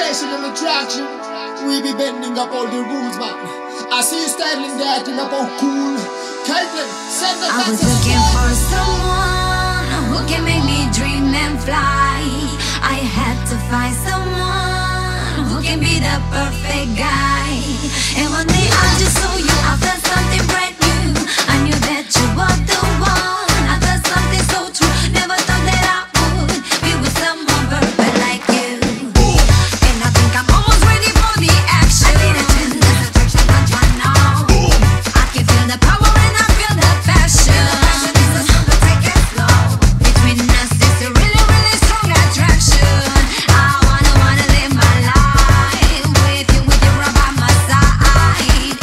sensation and attraction. We be bending up all the rules, man. I see you styling that in about cool. Caitlin, send us. I was looking for someone who can make me dream and fly. I had to find someone who can be the perfect guy. And one day I just saw you. I felt something brand new. I knew that you were the one. I felt something so true. Never thought that I would be with someone perfect like you. And I think I'm almost ready for the action. I need a chance, that's attraction, don't you know? I can feel the power and I feel the passion. It's so to take it slow. Between us, it's a really, really strong attraction. I wanna live my life with you right by my side.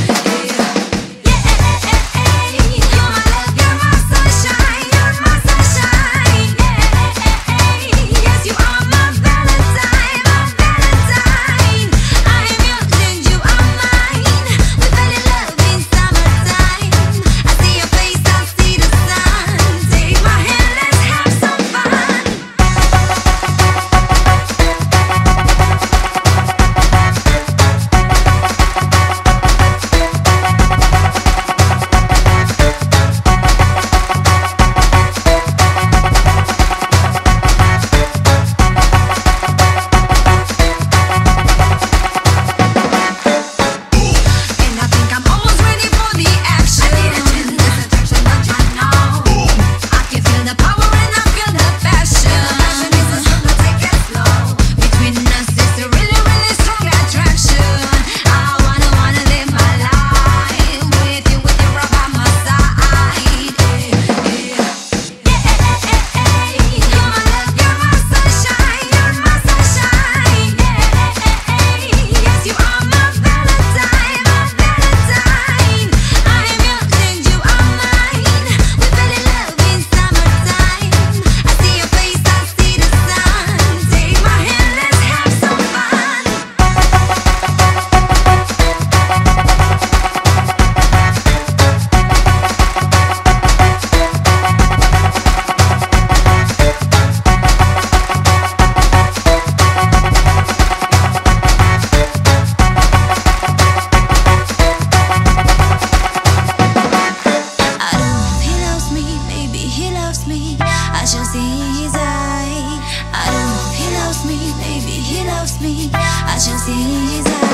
You're my love, you're my sunshine, you're my sunshine. Yes, you are my Valentine, my Valentine. I am yours and you are mine. We fell in love in summertime. I see your face, I see the sun. Take my hand, let's have some fun. And I think I'm almost ready for the action. I need a chance, that's attraction, don't you know? I can feel the power and I feel the passion. It's so to take it slow. Between us, it's a really, really strong attraction. I wanna live my life with you right by my side. You're my love, you're my sunshine, you're my sunshine. Yes, you are my Valentine, my Valentine. I am yours and you are mine. We fell in love in summertime. I see your face, I see the sun. Take my hand, let's have some fun. I don't know if he loves me, maybe he loves me. I shall see his eye. I don't know if he loves me, maybe he loves me. I shall see his eye.